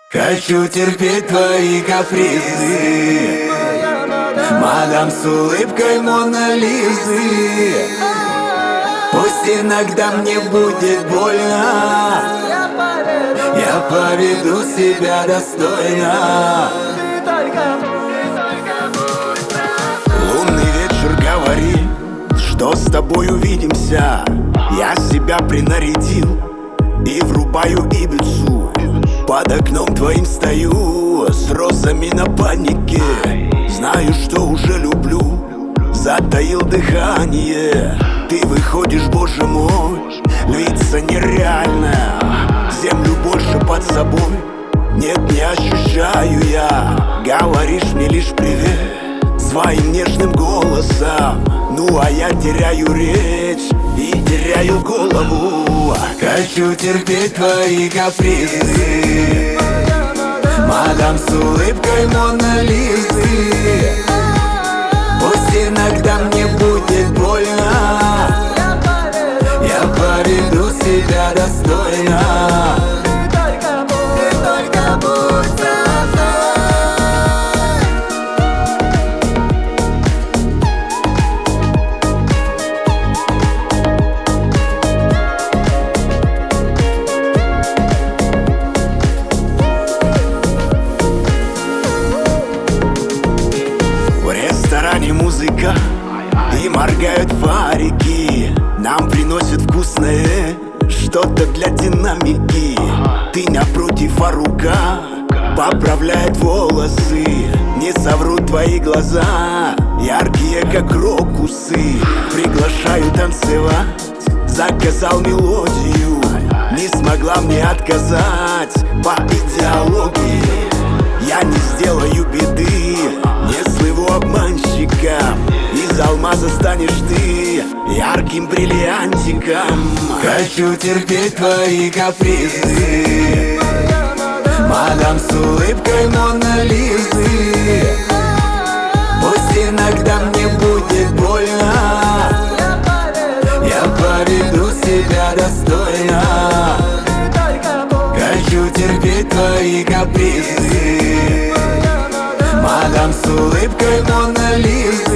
Хочу терпеть твои капризы, мадам с улыбкой Мона Лизы. Пусть иногда мне будет больно, я поведу себя достойно. Лунный вечер говорит, что с тобой увидимся. Я себя принарядил и врубаю Ибицу. Под окном твоим стою с розами на панике. Знаю, что уже люблю, затаил дыхание. Ты выходишь, боже мой, лица нереально. Землю больше под собой нет, не ощущаю я. Говоришь мне лишь привет своим нежным голосом. Ну а я теряю речь и теряю голову. Хочу терпеть твои капризы, мадам с улыбкой Мона Лизы. Пусть иногда мне будет больно, я поведу себя достойно. Музыка и моргают фарики. Нам приносят вкусное что-то для динамики. Ты напротив, а рука поправляет волосы. Не соврут твои глаза, яркие как крокусы. Приглашаю танцевать, заказал мелодию. Не смогла мне отказать по идеологии. Я не сделаю беды, не слыву обманщиком. Из алмаза станешь ты ярким бриллиантиком. Хочу терпеть твои капризы, мадам с улыбкой Мона Лизы. Пусть иногда мне будет больно, я поведу себя достойно. Хочу терпеть твои капризы, мадам с улыбкой Мона Лизы.